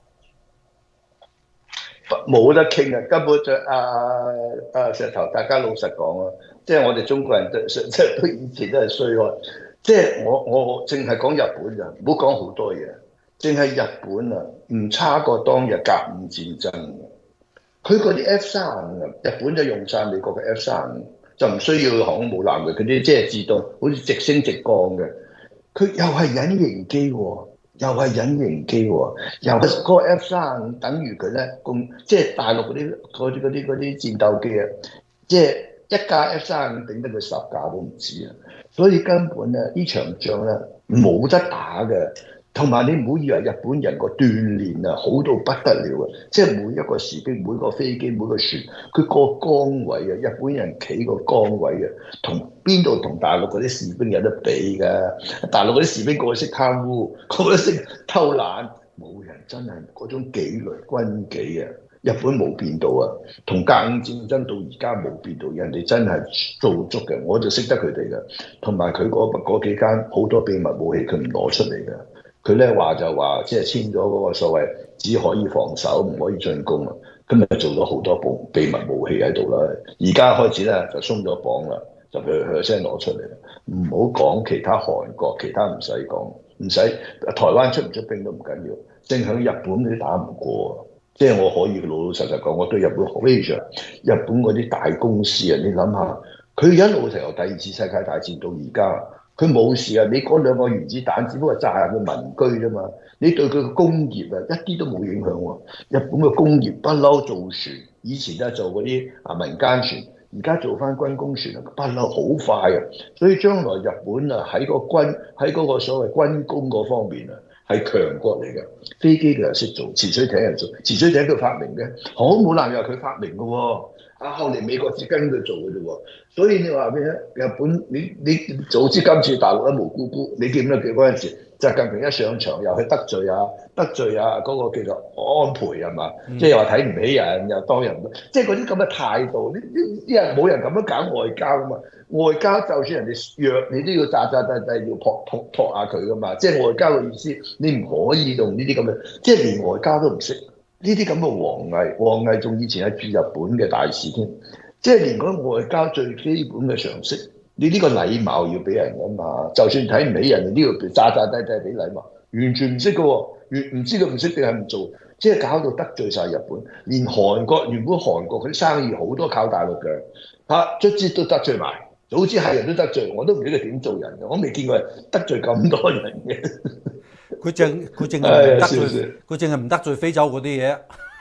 冇得傾啊！根本就啊啊石頭，大家老實講啊，即係我哋中國人都即係都以前都係衰開。即係我我淨係講日本人，唔好講好多嘢。淨係日本啊，唔差過當日甲午戰爭。佢嗰啲 F 三十五啊，日本就用晒美國嘅 F 三十五，就唔需要航空母艦嘅，佢啲即係自動，好似直升直降嘅。佢又係隱形機喎，又係隱形機喎，又係嗰個 F 三十五等於佢咧，共即係大陸嗰啲嗰啲嗰啲嗰啲戰鬥機啊，即係一架 F 三十五頂得佢十架都唔止啊！所以根本咧呢場仗咧冇得打嘅。同埋你唔好以為日本人個鍛鍊啊好到不得了啊！即係每一個士兵、每個飛機、每個船，佢個崗位啊，日本人企個崗位啊，同邊度同大陸嗰啲士兵有得比㗎？大陸嗰啲士兵個個識貪污，個個都識偷懶，冇人真係嗰種紀律軍紀啊！日本冇變到啊，同甲午戰爭到而家冇變到，人哋真係做足嘅，我就識得佢哋嘅，同埋佢嗰嗰幾間好多秘密武器佢唔攞出嚟嘅。佢咧話就話，即係簽咗嗰個所謂只可以防守唔可以進攻啊！今日做咗好多部秘密武器喺度啦，而家開始咧就鬆咗綁啦，就佢佢聲攞出嚟啦。唔好講其他韓國，其他唔使講，唔使台灣出唔出兵都唔緊要，正響日本嗰啲打唔過，即係我可以老老實實講，我對日本好非常。日本嗰啲大公司啊，你諗下，佢一路由第二次世界大戰到而家。佢冇事啊！你嗰兩個原子彈只不過炸下個民居啫嘛，你對佢嘅工業啊一啲都冇影響喎。日本嘅工業不嬲做船，以前都係做嗰啲啊民間船，而家做翻軍工船啊，不嬲好快啊！所以將來日本啊喺個軍喺嗰個所謂軍工嗰方面啊係強國嚟嘅。飛機佢又識做，潛水艇又做，潛水艇佢發明嘅，航空母艦又係佢發明嘅喎。啊！後嚟美國只跟佢做嘅啫喎，所以你話咩咧？日本你你早知今次大陸一無辜辜，你記唔記得嗰陣時，習近平一上場又去得罪啊得罪啊嗰、那個叫做安倍係嘛？嗯、即係又話睇唔起人，又當人，即係嗰啲咁嘅態度，呢呢啲人冇人咁樣搞外交噶嘛？外交就算人哋弱，你都要扎扎地地要撲撲撲下佢噶嘛？即係外交嘅意思，你唔可以用呢啲咁嘅，即係連外交都唔識。呢啲咁嘅王毅，王毅仲以前係駐日本嘅大使添，即係連嗰外交最基本嘅常識，你呢個禮貌要俾人噶嘛？就算睇唔起人哋呢個炸炸低低俾禮貌，完全唔識嘅喎，越唔知道唔識定係唔做，即係搞到得罪晒日本，連韓國原本韓國嗰啲生意好多靠大陸嘅，嚇卒之都得罪埋，早知係人都得罪，我都唔知佢點做人嘅，我未見過得罪咁多人嘅。 佢淨佢淨係唔得罪，佢淨係唔得罪非洲嗰啲嘢。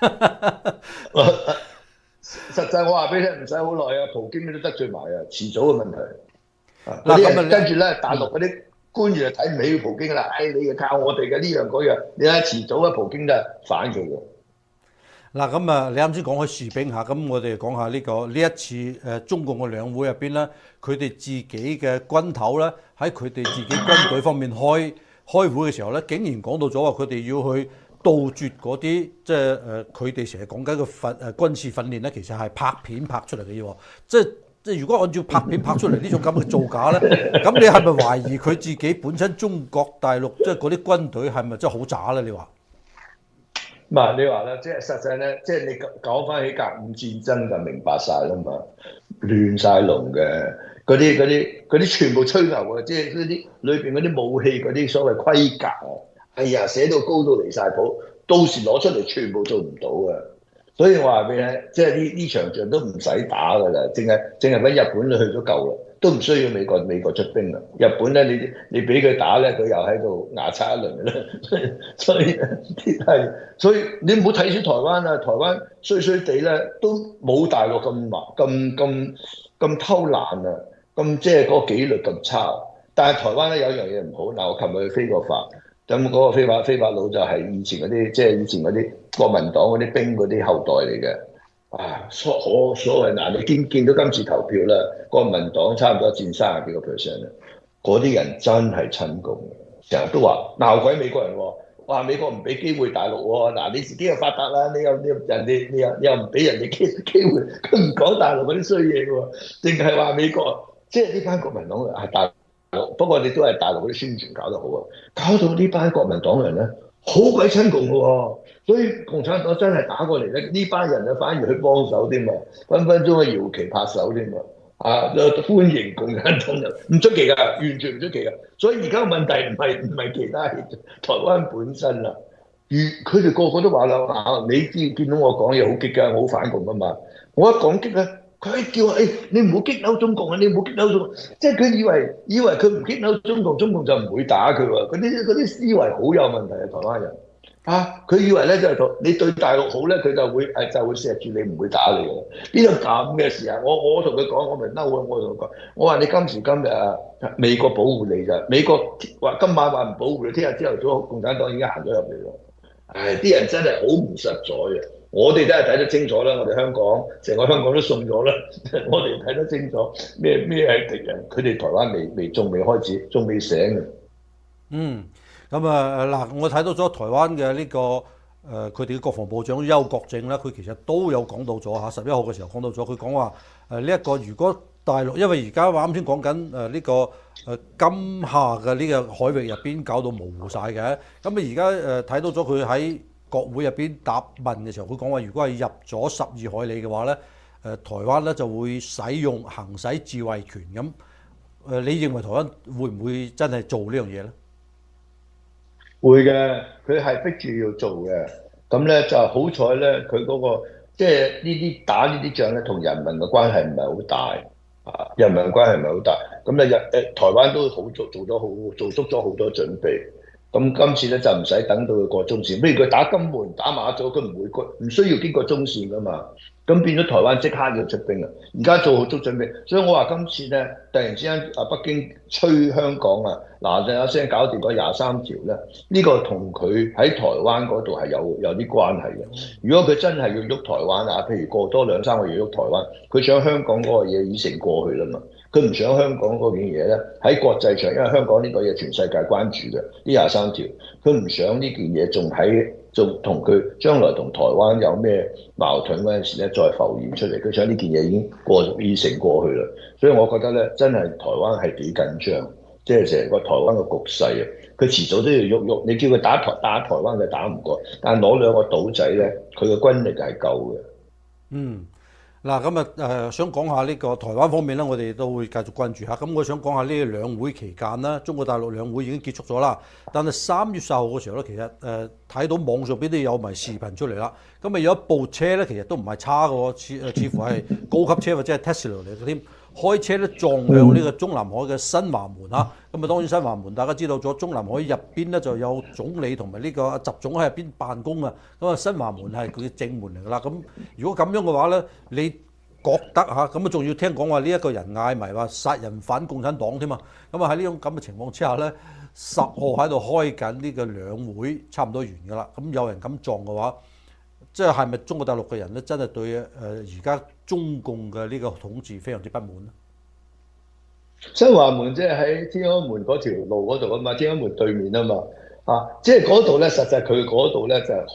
實際我話俾你聽，唔使好耐啊，葡京都得罪埋啊，遲早嘅問題。嗱咁啊，跟住咧，大陸嗰啲官員就睇唔起葡京啦。唉、哎，你係靠我哋嘅呢樣嗰樣，你睇遲早啊，葡京都係反佢嘅。 嗱咁啊，你啱先講開士兵嚇，咁我哋講下呢、這個呢一次誒中共嘅兩會入邊咧，佢哋自己嘅軍頭咧喺佢哋自己軍隊方面開。開會嘅時候咧，竟然講到咗話佢哋要去杜絕嗰啲即係誒佢哋成日講緊嘅訓誒軍事訓練咧，其實係拍片拍出嚟嘅喎。即係即係如果按照拍片拍出嚟呢種咁嘅造假咧，咁你係咪懷疑佢自己本身中國大陸即係嗰啲軍隊係咪真係好渣咧？你話唔係你話啦，即係實際咧，即係你講翻起甲午戰爭就明白晒啦嘛，亂晒龍嘅嗰啲嗰啲嗰啲全部吹牛啊！即係嗰啲裏邊嗰啲武器嗰啲所謂規格啊，哎呀寫到高到離晒譜，到時攞出嚟全部做唔到啊！所以我話俾你聽，即係呢呢場仗都唔使打㗎啦，淨係淨係揾日本去咗夠啦，都唔需要美國美國出兵啦。日本咧，你你俾佢打咧，佢又喺度牙擦一輪嘅啦。所以係，所以你唔好睇小台灣啊，台灣衰衰地咧都冇大陸咁麻咁咁咁偷懶啊，咁即係嗰個紀律咁差。但係台灣咧有一樣嘢唔好，嗱我琴日去飛過法。咁嗰個非法非法佬就係以前嗰啲，即係以前嗰啲國民黨嗰啲兵嗰啲後代嚟嘅。啊，所可所謂嗱，你見見到今次投票啦，國民黨差唔多佔三十幾個 percent 啦，嗰啲人真係親共，成日都話鬧鬼美國人喎，話美國唔俾機會大陸喎，嗱你自己又發達啦，你又你又人哋你又你又唔俾人哋機機會，佢唔講大陸嗰啲衰嘢喎，淨係話美國，即係呢班國民黨係大。不過你都係大陸嗰啲宣傳搞得好啊，搞到呢班國民黨人咧好鬼親共嘅喎，所以共產黨真係打過嚟咧，呢班人咧反而去幫手添啊，分分鐘係搖旗拍手添啊，啊歡迎共產黨人，唔出奇㗎，完全唔出奇㗎。所以而家問題唔係唔係其他嘢，台灣本身啦，如佢哋個個都話啦，啊你知見到我講嘢好激㗎，我好反共㗎嘛，我一講激咧。佢叫我誒、哎，你唔好激嬲中共啊！你唔好激嬲中共，即係佢以為以為佢唔激嬲中共，中共就唔會打佢喎。嗰啲嗰啲思維好有問題啊！台灣人啊，佢以為咧就係你對大陸好咧，佢就會誒就會錫住你，唔會打你嘅。邊度咁嘅事啊？我我同佢講，我咪嬲啊！我同佢講，我話你今時今日啊，美國保護你咋？美國話今晚話唔保護你，聽日朝頭早共產黨已經行咗入嚟咯。唉，啲人真係好唔實在嘅。我哋都係睇得清楚啦，我哋香港成個香港都送咗啦，我哋睇得清楚咩咩係敵人，佢哋台灣未未仲未開始，仲未醒嘅。 嗯，咁啊嗱，我睇到咗台灣嘅呢、這個誒，佢哋嘅國防部長邱國正咧，佢其實都有講到咗嚇，十一號嘅時候講到咗，佢講話誒呢一個如果大陸，因為而家話啱先講緊誒呢個誒金廈嘅呢個海域入邊搞到模糊晒嘅，咁啊而家誒睇到咗佢喺國會入邊答問嘅時候，佢講話如果係入咗十二海里嘅話咧，誒台灣咧就會使用行使自衛權咁。誒，你認為台灣會唔會真係做呢樣嘢咧？ 會嘅，佢係逼住要做嘅。咁咧就好彩咧，佢嗰個即係呢啲打呢啲仗咧，同人民嘅關係唔係好大啊，人民嘅關係唔係好大。咁咧日誒台灣都好做做咗好做足咗好多準備。咁今次咧就唔使等到佢過中線，譬如佢打金門、打馬祖，佢唔會過，唔需要經過中線噶嘛。咁變咗台灣即刻要出兵啦，而家做好足準備。所以我話今次咧，突然之間啊北京吹香港啊，嗱嗱聲搞掂嗰廿三條咧，呢、這個同佢喺台灣嗰度係有有啲關係嘅。如果佢真係要喐台灣啊，譬如過多兩三個月喐台灣，佢想香港嗰個嘢已成過去啦嘛。佢唔想香港嗰件嘢咧喺國際上，因為香港呢個嘢全世界關注嘅呢廿三條，佢唔想呢件嘢仲喺仲同佢將來同台灣有咩矛盾嗰陣時咧再浮現出嚟。佢想呢件嘢已經過已成過去啦，所以我覺得咧真係台灣係幾緊張，即係成個台灣嘅局勢啊！佢遲早都要喐喐，你叫佢打台打台灣佢打唔過，但係攞兩個島仔咧，佢嘅軍力係夠嘅。 嗯。嗱咁啊誒，想講下呢個台灣方面咧，我哋都會繼續關注下。咁我想講下呢兩會期間啦，中國大陸兩會已經結束咗啦。但係三月十號嘅時候咧，其實誒睇到網上邊都有埋視頻出嚟啦。咁啊有一部車咧，其實都唔係差嘅喎，似誒似乎係高級車或者係 Tesla 嚟嘅添。開車咧撞向呢個中南海嘅新華門嚇。咁啊當然新華門大家知道咗，中南海入邊咧就有總理同埋呢個習總喺入邊辦公啊。咁啊新華門係佢嘅正門嚟㗎啦。咁如果咁樣嘅話咧，你覺得嚇咁啊，仲要聽講話呢一個人嗌埋話殺人反共產黨添啊！咁啊喺呢種咁嘅情況之下咧，十號喺度開緊呢個兩會，差唔多完㗎啦。咁有人咁撞嘅話，即係係咪中國大陸嘅人咧，真係對誒而家中共嘅呢個統治非常之不滿咧？ 新華門即係喺天安門嗰條路嗰度啊嘛，天安門對面啊嘛，啊，即係嗰度咧，實際佢嗰度咧就係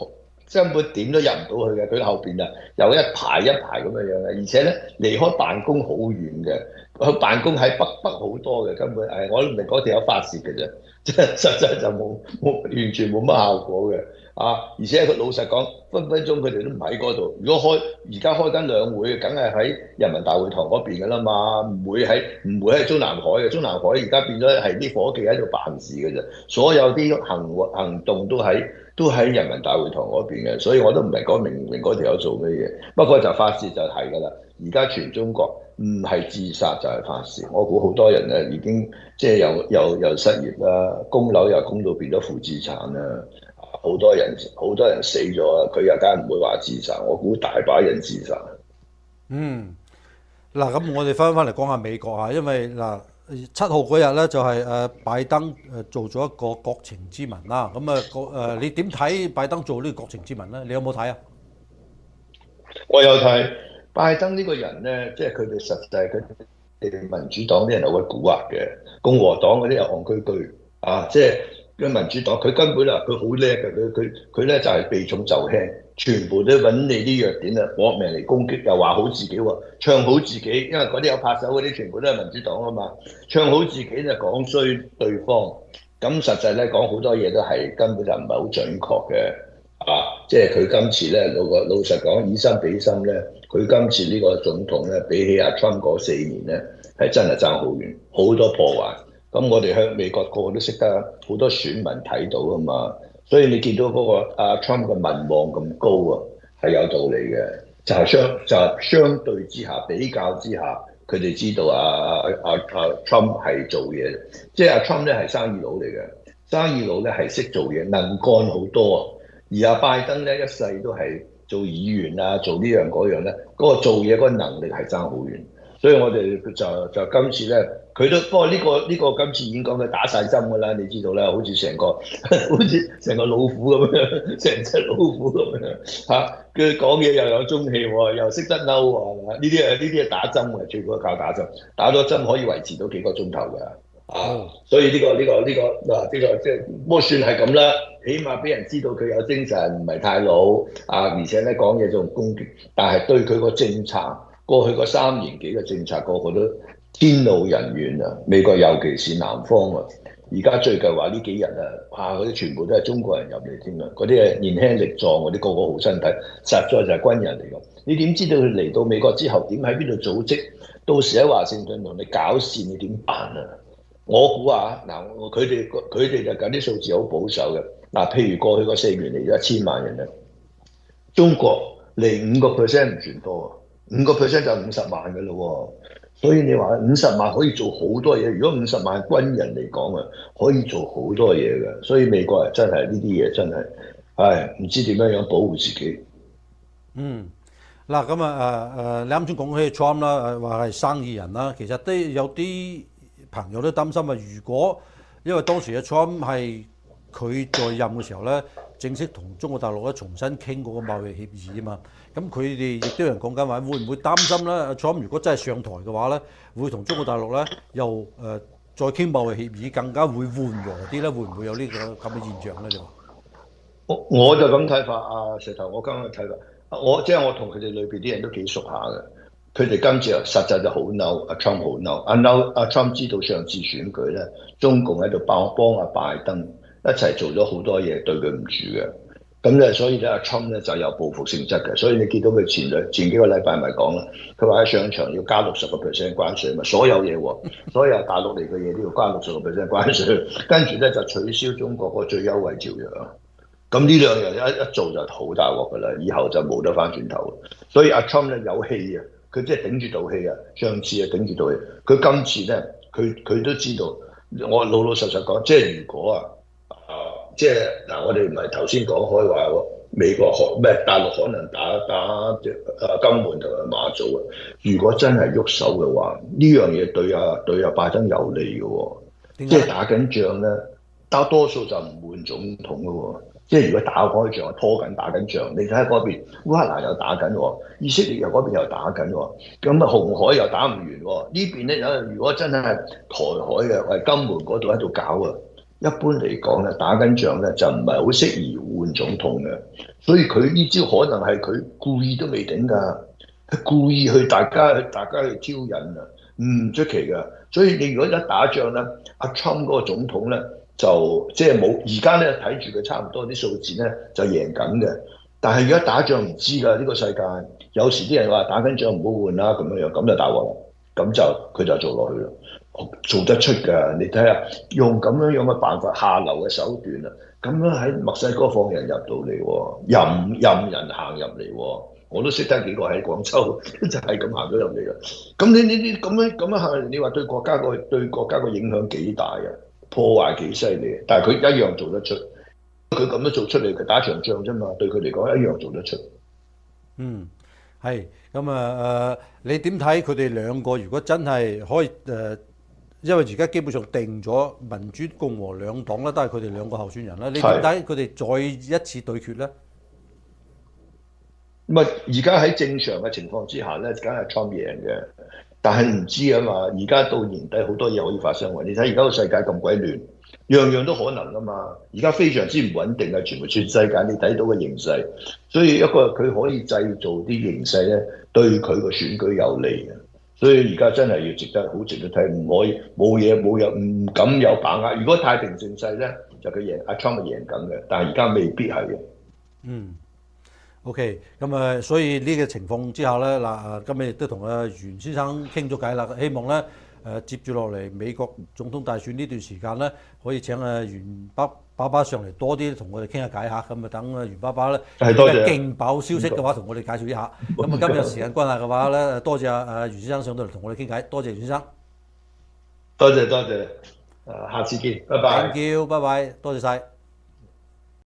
根本點都入唔到去嘅。佢後邊啊有一排一排咁樣樣嘅，而且咧離開辦公好遠嘅，佢辦公喺北北好多嘅，根本誒我都唔明嗰條有發泄嘅啫，即係實際就冇冇完全冇乜效果嘅。啊！而且佢老實講，分分鐘佢哋都唔喺嗰度。如果開而家開緊兩會，梗係喺人民大會堂嗰邊㗎啦嘛，唔會喺唔會喺中南海嘅。中南海而家變咗係啲伙計喺度辦事嘅啫，所有啲行行動都喺都喺人民大會堂嗰邊嘅，所以我都唔係講明明嗰條友做咩嘢。不過就發泄就係㗎啦。而家全中國唔係自殺就係發泄，我估好多人咧已經即係又又又失業啦，供樓又供到變咗負資產啦。好多人好多人死咗啊！佢又梗係唔會話自殺，我估大把人自殺。 嗯，嗱咁我哋翻返嚟講下美國啊，因為嗱七號嗰日咧就係誒拜登誒做咗一個國情咨文啦。咁啊個誒你點睇拜登做呢個國情咨文咧？你有冇睇啊？ 我有睇拜登呢個人咧，即係佢哋實際佢哋民主黨啲人有個蠱惑嘅，共和黨嗰啲又戇居居啊，即係。嘅民主黨佢根本啊，佢好叻嘅，佢佢佢咧就係避重就輕，全部都揾你啲弱點啊，搏命嚟攻擊，又話好自己喎，唱好自己，因為嗰啲有拍手嗰啲全部都係民主黨啊嘛，唱好自己就講衰對方，咁實際咧講好多嘢都係根本就唔係好準確嘅，啊，即係佢今次咧老個老實講以心比心咧，佢今次呢個總統咧比起阿 Trump 嗰四年咧係真係爭好遠，好多破壞。咁我哋向美國個個都識得，好多選民睇到啊嘛，所以你見到嗰個阿 Trump 嘅民望咁高啊，係有道理嘅，就係相就係相對之下比較之下，佢哋知道啊啊啊啊 Trump 係做嘢，即係阿 Trump 咧係生意佬嚟嘅，生意佬咧係識做嘢，能幹好多啊，而阿拜登咧一世都係做議員啊，做呢樣嗰樣咧，嗰個做嘢嗰個能力係爭好遠。所以我哋就就今次咧，佢都不過呢個呢個今次演講佢打晒針㗎啦，你知道啦，好似成個好似成個老虎咁樣，成隻老虎咁樣嚇。佢講嘢又有中氣喎，又識得嬲喎，呢啲係呢啲係打針嘅，最多靠打針，打咗針可以維持到幾個鐘頭㗎。啊，所以呢個呢個呢個嗱呢個即係不過算係咁啦，起碼俾人知道佢有精神，唔係太老啊，而且咧講嘢仲攻擊，但係對佢個政策。過去嗰三年幾嘅政策，個個都天怒人怨啊！美國尤其是南方啊，而家最近話呢幾日啊，哇！嗰啲全部都係中國人入嚟添啊！嗰啲係年輕力壯，嗰啲個個好身體，實在就係軍人嚟㗎。你點知道佢嚟到美國之後點喺邊度組織？到時喺華盛頓同你搞事，你點辦啊？我估啊，嗱，佢哋佢哋就緊啲數字好保守嘅。嗱，譬如過去嗰四年嚟咗一千萬人啊，中國嚟五個 percent 唔算多啊。五個 percent 就五十萬嘅咯喎，所以你話五十萬可以做好多嘢。如果五十萬軍人嚟講啊，可以做好多嘢嘅。所以美國人真係呢啲嘢真係，唉，唔知點樣樣保護自己。 嗯，嗱咁啊誒誒，你啱先講起 Trump 啦，誒話係生意人啦，其實都有啲朋友都擔心啊。如果因為當時嘅 Trump 係佢在任嘅時候咧，正式同中國大陸咧重新傾嗰個貿易協議啊嘛。咁佢哋亦都有人講緊話，會唔會擔心咧？Trump 如果真係上台嘅話咧，會同中國大陸咧又誒、呃、再傾貿易協議，更加會緩和啲咧？會唔會有呢個咁嘅現象咧？你話我我就咁睇法啊，石頭，我今日睇法，我即係我同佢哋裏邊啲人都幾熟下嘅。佢哋今次啊，實際就好嬲，阿 Trump 好嬲，阿嬲阿 Trump 知道上次選舉咧，中共喺度幫幫阿拜登一齊做咗好多嘢，對佢唔住嘅。咁咧，所以咧，阿 Trump 咧就有報復性質嘅，所以你見到佢前兩前幾個禮拜咪講啦，佢話喺上場要加六十個 percent 關稅嘛，所有嘢喎，所有大陸嚟嘅嘢都要加六十個 percent 關稅，跟住咧就取消中國個最優惠條約。咁呢兩樣一一做就好大鑊㗎啦，以後就冇得翻轉頭。所以阿 Trump 咧有氣啊，佢即係頂住道氣啊，上次啊頂住道氣，佢今次咧佢佢都知道，我老老實實講，即係如果啊。即係嗱，我哋唔係頭先講開話喎，美國可咩大陸可能打打誒金門同埋馬祖啊。如果真係喐手嘅話，呢樣嘢對啊對啊拜登有利嘅喎。即係打緊仗咧，打多數就唔換總統嘅喎。即係如果打開仗拖緊打緊仗，你睇下嗰邊烏克蘭又打緊喎，以色列又嗰邊又打緊喎，咁啊紅海又打唔完喎。呢邊咧有如果真係台海嘅，喂金門嗰度喺度搞啊。一般嚟講咧，打緊仗咧就唔係好適宜換換總統嘅，所以佢呢招可能係佢故意都未定㗎，係故意去大家去大家去挑釁啊，唔出奇㗎。所以你如果一打仗咧，阿 Trump 嗰個總統咧就即係冇而家咧睇住佢差唔多啲數字咧就贏緊嘅，但係而家打仗唔知㗎呢個世界，有時啲人話打緊仗唔好換啦咁樣樣，咁就大鑊啦，咁就佢就做落去啦。做得出㗎，你睇下用咁樣樣嘅辦法下流嘅手段啊，咁樣喺墨西哥放人入到嚟喎，任任人行入嚟喎，我都識得幾個喺廣州就係咁行咗入嚟啦。咁你你你咁樣咁樣行，你話對國家個對國家個影響幾大啊？破壞幾犀利，但係佢一樣做得出。佢咁樣做出嚟，佢打場仗啫嘛，對佢嚟講一樣做得出。 嗯，係咁啊誒，你點睇佢哋兩個？如果真係可以誒？呃因為而家基本上定咗民主共和兩黨啦，都係佢哋兩個候選人啦。你點解佢哋再一次對決咧？ 咁啊，而家喺正常嘅情況之下咧，梗係 Trump 贏嘅。但係唔知啊嘛，而家到年底好多嘢可以發生喎。你睇而家個世界咁鬼亂，樣樣都可能啊嘛。而家非常之唔穩定啊，全部全世界你睇到嘅形勢，所以一個佢可以製造啲形勢咧，對佢個選舉有利嘅。所以而家真係要值得好值得睇，唔可以冇嘢冇有唔敢有把握。如果太平盛世咧，就佢贏阿 Trump 係贏緊嘅，但係而家未必係嘅。 嗯，OK，咁啊，所以呢個情況之下咧，嗱，今日亦都同阿袁先生傾咗偈啦，希望咧誒接住落嚟美國總統大選呢段時間咧，可以請阿袁爸爸爸上嚟多啲同我哋傾下偈嚇，咁啊等阿袁爸爸咧有啲勁爆消息嘅話，同我哋介紹一下。咁啊，今日時間關係嘅話咧，多謝阿阿袁先生上到嚟同我哋傾偈，多謝袁先生。 多謝多謝，誒，下次見，拜拜。 Thank you，拜拜，多謝晒。